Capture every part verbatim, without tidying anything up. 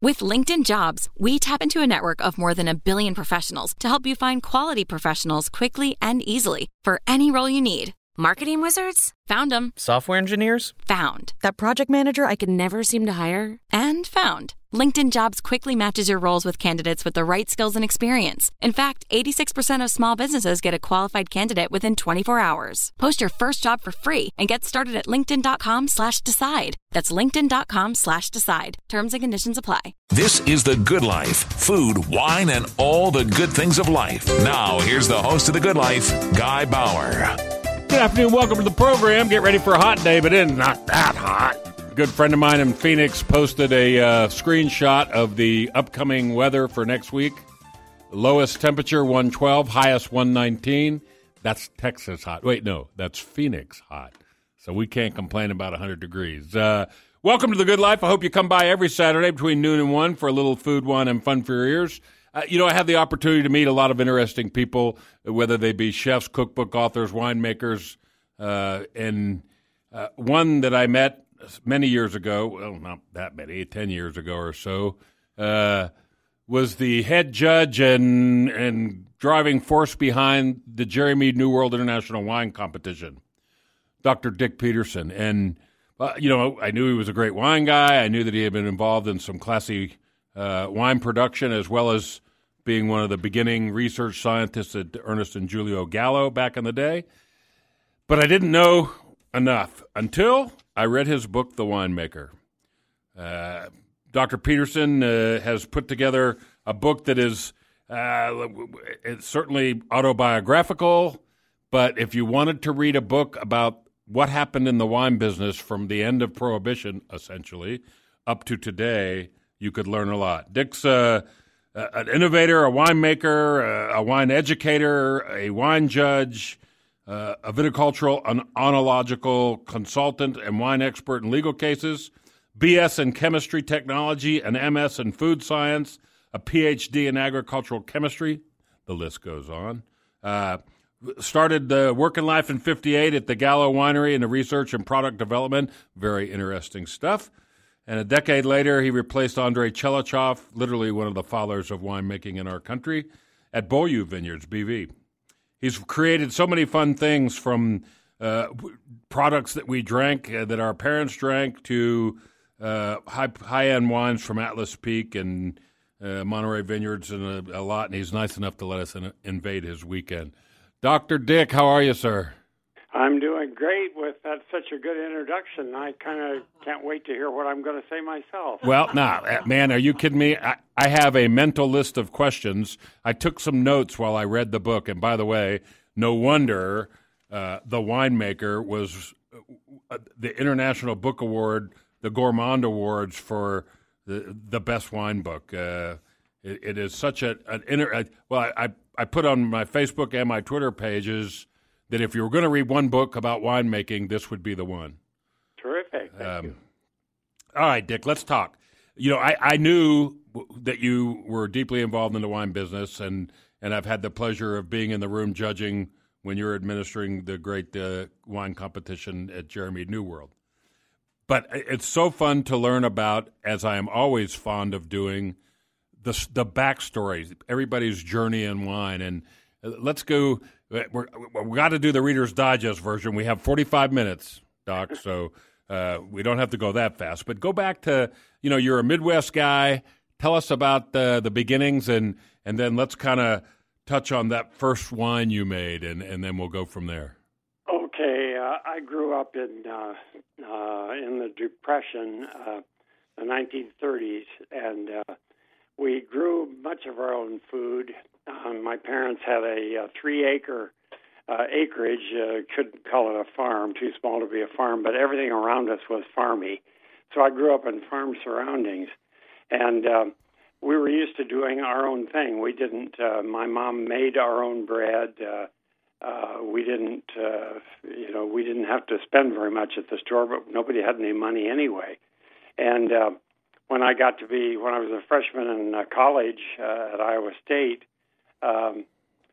With LinkedIn Jobs, we tap into a network of more than a billion professionals to help you find quality professionals quickly and easily for any role you need. Marketing wizards? Found them. Software engineers? Found. That project manager I could never seem to hire? And found. LinkedIn Jobs quickly matches your roles with candidates with the right skills and experience. In fact, eighty-six percent of small businesses get a qualified candidate within twenty-four hours. Post your first job for free and get started at linkedin.com slash decide. That's linkedin.com slash decide. Terms and conditions apply. This is The Good Life. Food, wine, and all the good things of life. Now, here's the host of The Good Life, Guy Bauer. Good afternoon. Welcome to the program. Get ready for a hot day, but it's not that hot. A good friend of mine in Phoenix posted a uh, screenshot of the upcoming weather for next week. Lowest temperature, one twelve. Highest, one nineteen. That's Texas hot. Wait, no, that's Phoenix hot. So we can't complain about one hundred degrees. Uh, welcome to The Good Life. I hope you come by every Saturday between noon and one for a little food, wine, and fun for your ears. Uh, you know, I have the opportunity to meet a lot of interesting people, whether they be chefs, cookbook authors, winemakers, uh, and uh, one that I met many years ago, well, not that many, ten years ago or so, uh, was the head judge and and driving force behind the Jerry Mead New World International Wine Competition, Doctor Dick Peterson. And, uh, you know, I knew he was a great wine guy. I knew that he had been involved in some classy uh, wine production, as well as being one of the beginning research scientists at Ernest and Julio Gallo back in the day. But I didn't know enough until I read his book, The Winemaker. Uh, Doctor Peterson uh, has put together a book that is uh, it's certainly autobiographical, but if you wanted to read a book about what happened in the wine business from the end of Prohibition, essentially, up to today, you could learn a lot. Dick's uh, an innovator, a winemaker, a wine educator, a wine judge, Uh, a viticultural and oenological consultant and wine expert in legal cases, B S in chemistry technology, an M S in food science, a P H D in agricultural chemistry. The list goes on. Uh, started uh, working life in fifty-eight at the Gallo Winery in the research and product development. Very interesting stuff. And a decade later, he replaced Andrei Chelichov, literally one of the fathers of winemaking in our country, at Beaulieu Vineyards, B V. He's created so many fun things, from uh, products that we drank, uh, that our parents drank, to uh, high, high-end wines from Atlas Peak and uh, Monterey Vineyards and a, a lot, and he's nice enough to let us in, invade his weekend. Doctor Dick, how are you, sir? I'm doing great with that. Such a good introduction. I kind of can't wait to hear what I'm going to say myself. Well, nah, man, are you kidding me? I, I have a mental list of questions. I took some notes while I read the book. And by the way, no wonder uh, The Winemaker was uh, the International Book Award, the Gourmand Awards for the the best wine book. Uh, it, it is such a an inter. Uh, well, I I put on my Facebook and my Twitter pages that if you were going to read one book about winemaking, this would be the one. Terrific. Thank um, you. All right, Dick, let's talk. You know, I, I knew that you were deeply involved in the wine business, and, and I've had the pleasure of being in the room judging when you were administering the great uh, wine competition at Jerry Mead New World. But it's so fun to learn about, as I am always fond of doing, the the backstories, everybody's journey in wine. And let's go. We're, we got to do the Reader's Digest version. We have forty-five minutes, Doc, so uh, we don't have to go that fast. But go back to, you know, you're a Midwest guy. Tell us about the, the beginnings, and, and then let's kind of touch on that first wine you made, and, and then we'll go from there. Okay. Uh, I grew up in, uh, uh, in the Depression, uh, the nineteen thirties, and uh, we grew much of our own food. Um, my parents had a, a three-acre uh, acreage. Uh, couldn't call it a farm, too small to be a farm, but everything around us was farmy. So I grew up in farm surroundings, and uh, we were used to doing our own thing. We didn't. Uh, my mom made our own bread. Uh, uh, we didn't. Uh, you know, we didn't have to spend very much at the store, but nobody had any money anyway. And uh, when I got to be, when I was a freshman in uh, college uh, at Iowa State. Um,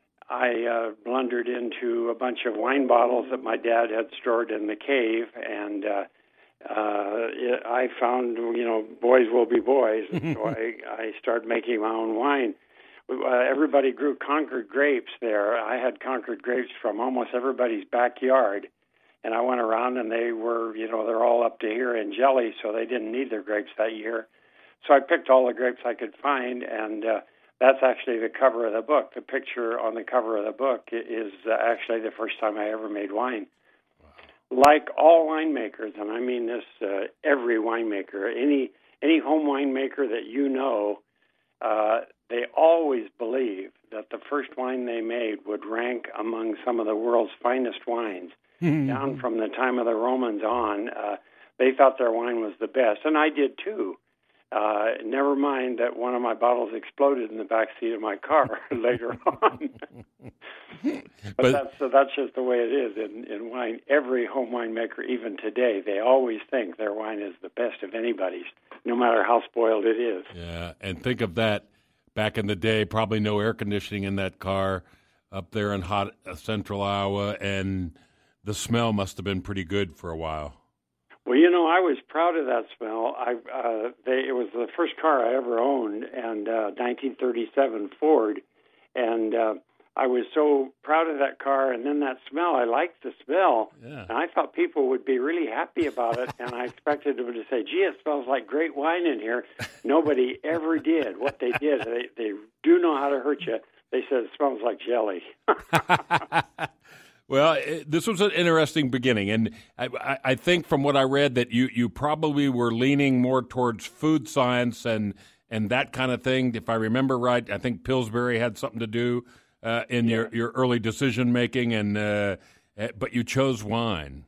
I uh, blundered into a bunch of wine bottles that my dad had stored in the cave, and uh, uh, it, I found, you know, boys will be boys, and so I, I started making my own wine. Uh, everybody grew Concord grapes there. I had Concord grapes from almost everybody's backyard, and I went around, and they were, you know, they're all up to here in jelly, so they didn't need their grapes that year. So I picked all the grapes I could find, and uh, that's actually the cover of the book. The picture on the cover of the book is uh, actually the first time I ever made wine. Wow. Like all winemakers, and I mean this, uh, every winemaker, any any home winemaker that you know, uh, they always believe that the first wine they made would rank among some of the world's finest wines. Mm-hmm. Down from the time of the Romans on, uh, they thought their wine was the best, and I did too. Uh, never mind that one of my bottles exploded in the back seat of my car later on. but but that's, so that's just the way it is in, in wine. Every home winemaker, even today, they always think their wine is the best of anybody's, no matter how spoiled it is. Yeah, and think of that. Back in the day, probably no air conditioning in that car up there in hot uh, central Iowa, and the smell must have been pretty good for a while. Well, you know, I was proud of that smell. I uh, they, it was the first car I ever owned, and uh, nineteen thirty-seven Ford, and uh, I was so proud of that car. And then that smell, I liked the smell, yeah. And I thought people would be really happy about it. And I expected them to say, "Gee, it smells like great wine in here." Nobody ever did. What they did, they they do know how to hurt you. They said it smells like jelly. Well, it, this was an interesting beginning, and I, I think from what I read that you, you probably were leaning more towards food science and, and that kind of thing. If I remember right, I think Pillsbury had something to do uh, in yeah. your, your early decision making, and uh, but you chose wine.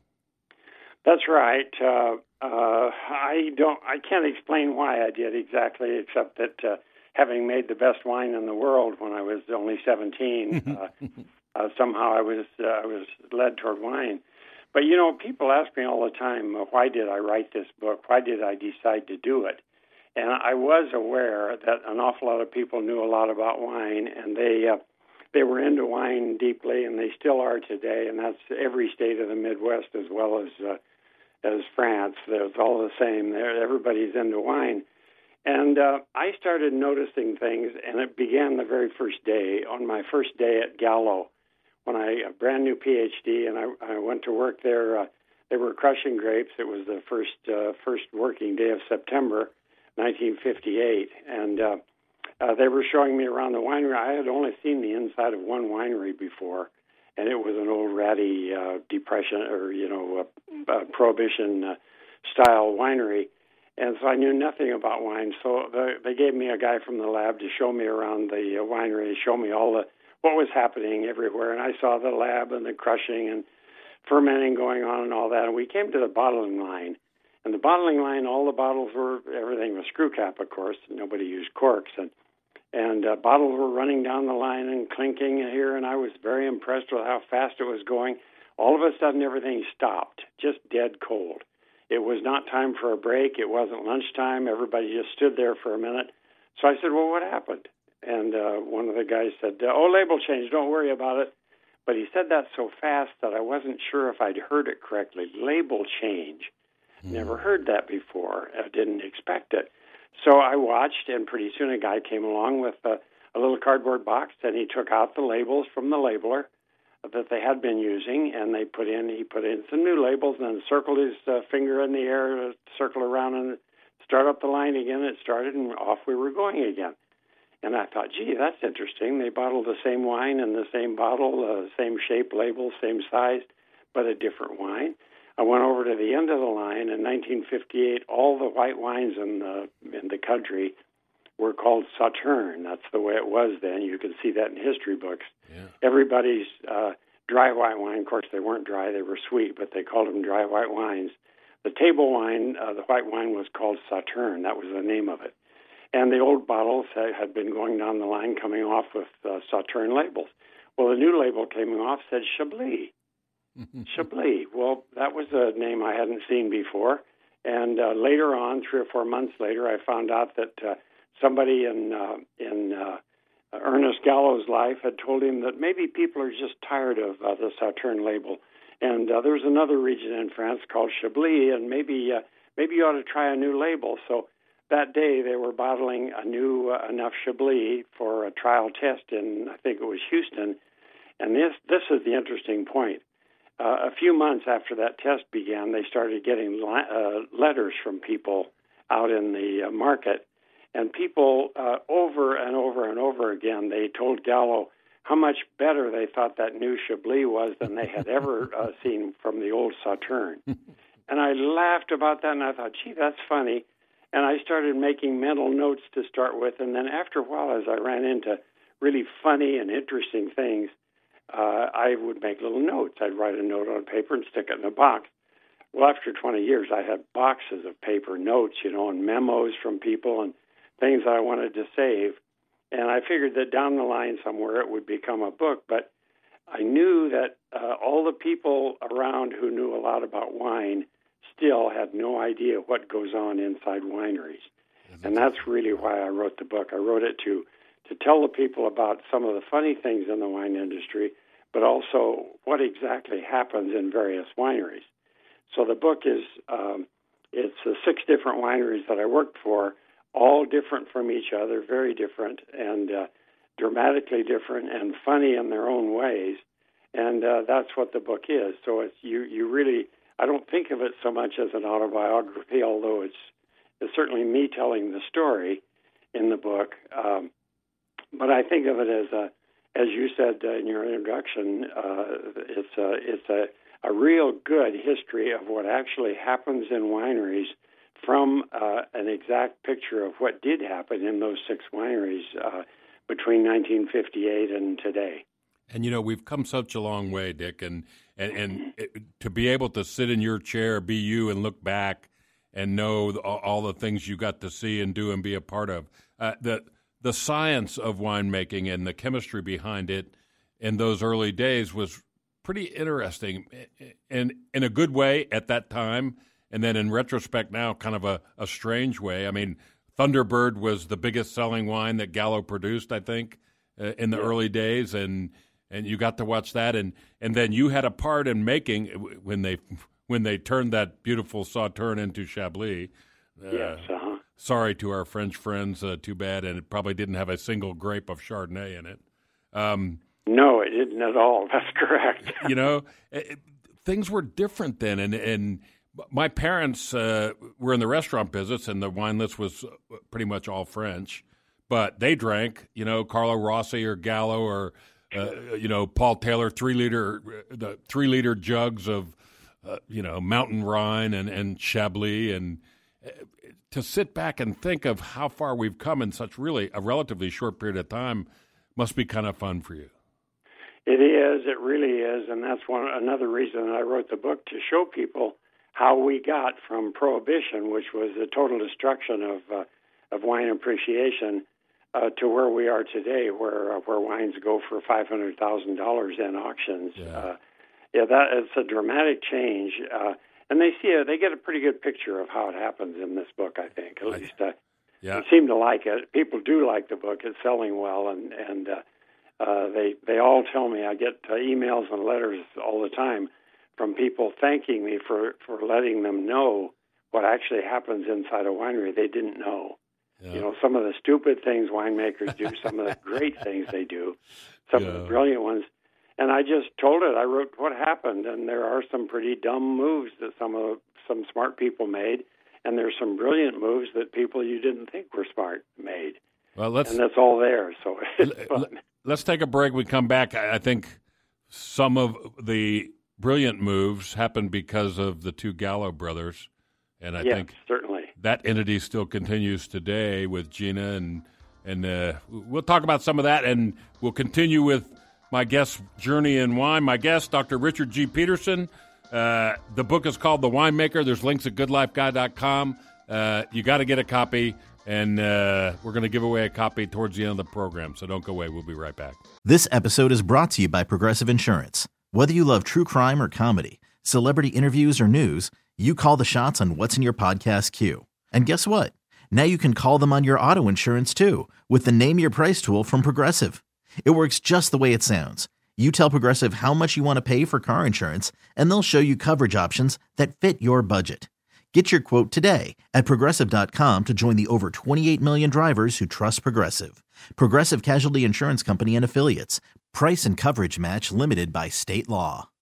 That's right. Uh, uh, I don't. I can't explain why I did exactly, except that uh, having made the best wine in the world when I was only seventeen. uh, Uh, somehow I was uh, I was led toward wine. But, you know, people ask me all the time, uh, why did I write this book? Why did I decide to do it? And I was aware that an awful lot of people knew a lot about wine, and they uh, they were into wine deeply, and they still are today, and that's every state of the Midwest as well as uh, as France. It's all the same. They're, everybody's into wine. And uh, I started noticing things, and it began the very first day, on my first day at Gallo. When I, a brand new P H D, and I, I went to work there, uh, they were crushing grapes. It was the first uh, first working day of September, nineteen fifty-eight, and uh, uh, they were showing me around the winery. I had only seen the inside of one winery before, and it was an old ratty uh, depression or you know uh, uh, prohibition uh, style winery, and so I knew nothing about wine. So the, they gave me a guy from the lab to show me around the uh, winery, show me all the what was happening everywhere, and I saw the lab and the crushing and fermenting going on and all that. And we came to the bottling line, and the bottling line, all the bottles were, everything was screw cap, of course. Nobody used corks, and and uh, bottles were running down the line and clinking here, and I was very impressed with how fast it was going. All of a sudden, everything stopped, just dead cold. It was not time for a break. It wasn't lunchtime. Everybody just stood there for a minute. So I said, well, what happened? And uh, one of the guys said, oh, label change, don't worry about it. But he said that so fast that I wasn't sure if I'd heard it correctly. Label change. Mm. Never heard that before. I didn't expect it. So I watched, and pretty soon a guy came along with a, a little cardboard box, and he took out the labels from the labeler that they had been using, and they put in, he put in some new labels, and then circled his uh, finger in the air, circle around, and start up the line again. It started, and off we were going again. And I thought, gee, that's interesting. They bottled the same wine in the same bottle, uh, same shape, label, same size, but a different wine. I went over to the end of the line. In nineteen fifty-eight, all the white wines in the, in the country were called Sauterne. That's the way it was then. You can see that in history books. Yeah. Everybody's uh, dry white wine, of course, they weren't dry. They were sweet, but they called them dry white wines. The table wine, uh, the white wine, was called Sauterne. That was the name of it. And the old bottles had been going down the line, coming off with uh, Sauterne labels. Well, the new label coming off said Chablis. Chablis. Well, that was a name I hadn't seen before. And uh, later on, three or four months later, I found out that uh, somebody in uh, in uh, Ernest Gallo's life had told him that maybe people are just tired of uh, the Sauterne label, And uh, there's another region in France called Chablis, and maybe uh, maybe you ought to try a new label. So that day they were bottling a new uh, enough Chablis for a trial test in, I think it was Houston. And this this is the interesting point. Uh, a few months after that test began, they started getting li- uh, letters from people out in the uh, market. And people uh, over and over and over again, they told Gallo how much better they thought that new Chablis was than they had ever uh, seen from the old Sauterne. And I laughed about that, and I thought, gee, that's funny. And I started making mental notes to start with. And then after a while, as I ran into really funny and interesting things, uh, I would make little notes. I'd write a note on paper and stick it in a box. Well, after twenty years, I had boxes of paper notes, you know, and memos from people and things I wanted to save. And I figured that down the line somewhere it would become a book. But I knew that uh, all the people around who knew a lot about wine still had no idea what goes on inside wineries. And that's really why I wrote the book. I wrote it to, to tell the people about some of the funny things in the wine industry, but also what exactly happens in various wineries. So the book is, um, it's uh, six different wineries that I worked for, all different from each other, very different, and uh, dramatically different and funny in their own ways. And uh, that's what the book is. So it's you, you really, I don't think of it so much as an autobiography, although it's, it's certainly me telling the story in the book. Um, but I think of it as a, as you said uh, in your introduction, uh, it's a, it's a, a real good history of what actually happens in wineries from uh, an exact picture of what did happen in those six wineries uh, between nineteen fifty-eight and today. And, you know, we've come such a long way, Dick, and, and, and it, to be able to sit in your chair, be you, and look back and know the, all the things you got to see and do and be a part of. Uh, the the science of winemaking and the chemistry behind it in those early days was pretty interesting, and in a good way at that time, and then in retrospect now, kind of a, a strange way. I mean, Thunderbird was the biggest selling wine that Gallo produced, I think, uh, in the yeah. early days, and and you got to watch that, and, and then you had a part in making when they when they turned that beautiful Sauterne into Chablis. Uh, yes, uh-huh. Sorry to our French friends, uh, too bad, and it probably didn't have a single grape of Chardonnay in it. Um, no, it didn't at all. That's correct. You know, it, things were different then, and and my parents uh, were in the restaurant business, and the wine list was pretty much all French, but they drank, you know, Carlo Rossi or Gallo or, uh, you know, Paul Taylor, three-liter, the three-liter jugs of, uh, you know, Mountain Rhine and, and Chablis, and uh, to sit back and think of how far we've come in such really a relatively short period of time must be kind of fun for you. It is. It really is, and that's one another reason I wrote the book, to show people how we got from Prohibition, which was the total destruction of uh, of wine appreciation, uh, to where we are today, where uh, where wines go for five hundred thousand dollars in auctions. Yeah, uh, yeah, that it's a dramatic change, uh, and they see a, they get a pretty good picture of how it happens in this book. I think, at I, least, uh, yeah, they seem to like it. People do like the book; it's selling well, and and uh, uh, they they all tell me. I get uh, emails and letters all the time from people thanking me for, for letting them know what actually happens inside a winery they didn't know. Yeah. You know, some of the stupid things winemakers do, some of the great things they do, some yeah. of the brilliant ones. And I just told it. I wrote what happened, and there are some pretty dumb moves that some of some smart people made, and there's some brilliant moves that people you didn't think were smart made. Well, let's, and that's all there, so it's fun. Let's take a break. We come back. I think some of the brilliant moves happened because of the two Gallo brothers, and I yes, think certainly that entity still continues today with Gina, and and uh, we'll talk about some of that, and we'll continue with my guest's journey in wine. My guest, Doctor Richard G. Peterson. Uh, the book is called The Winemaker. There's links at good life guy dot com. Uh, you got to get a copy, and uh, we're going to give away a copy towards the end of the program, so don't go away. We'll be right back. This episode is brought to you by Progressive Insurance. Whether you love true crime or comedy, celebrity interviews or news, you call the shots on what's in your podcast queue. And guess what? Now you can call them on your auto insurance too with the Name Your Price tool from Progressive. It works just the way it sounds. You tell Progressive how much you want to pay for car insurance, and they'll show you coverage options that fit your budget. Get your quote today at Progressive dot com to join the over twenty-eight million drivers who trust Progressive. Progressive Casualty Insurance Company and Affiliates. Price and coverage match limited by state law.